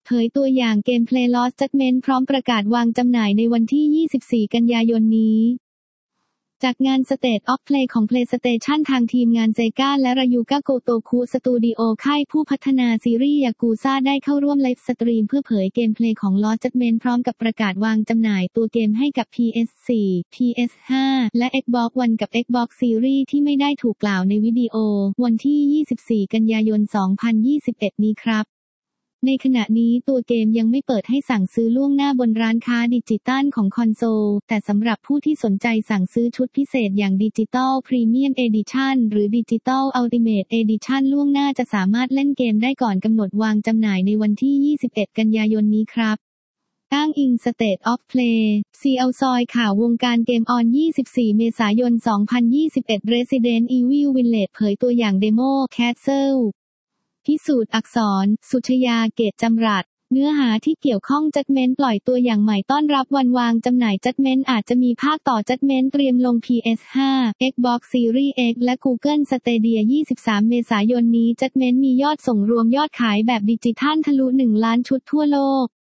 เผยตัวอย่างเกมเพลย์ Lost Judgment พร้อมประกาศวางจำหน่ายในวันที่ 24 กันยายนนี้จากงาน State of Play ของ PlayStation ทางทีมงาน Sega และ Ryuga Gotoku Studio ค่ายผู้พัฒนาซีรีส์ Yakuza ได้เข้าร่วมไลฟ์สตรีมเพื่อเผยเกมเพลย์ของ Lost Judgment พร้อมกับประกาศวางจำหน่ายตัวเกมให้กับ PS4 PS5 และ Xbox One กับ Xbox Series ที่ไม่ได้ถูกกล่าวในวิดีโอวันที่ 24 กันยายน 2021 นี้ครับในขณะนี้ตัวเกมยังไม่เปิดให้สั่งซื้อล่วงหน้าบนร้านค้าดิจิตัลของคอนโซลแต่สำหรับผู้ที่สนใจสั่งซื้อชุดพิเศษอย่างดิจิตอลพรีเมียมเอดิชั่นหรือดิจิตอลอัลติเมทเอดิชั่นล่วงหน้าจะสามารถเล่นเกมได้ก่อนกำหนดวางจำหน่ายในวันที่ 21 กันยายนนี้ครับอ้างอิง State of Play ซีเอาซอยข่าววงการเกมออน 24 เมษายน 2021 Resident Evil Village เผยตัวอย่างเดโม Castleพิสูจน์อักษรสุชยาเกตจำรัดเนื้อหาที่เกี่ยวข้อง Judgment ปล่อยตัวอย่างใหม่ต้อนรับวันวางจำหน่าย Judgment อาจจะมีภาคต่อ Judgment เตรียมลง PS5 Xbox Series X และ Google Stadia 23 เมษายนนี้ Judgment มียอดส่งรวมยอดขายแบบดิจิทัลทะลุ 1 ล้านชุดทั่วโลก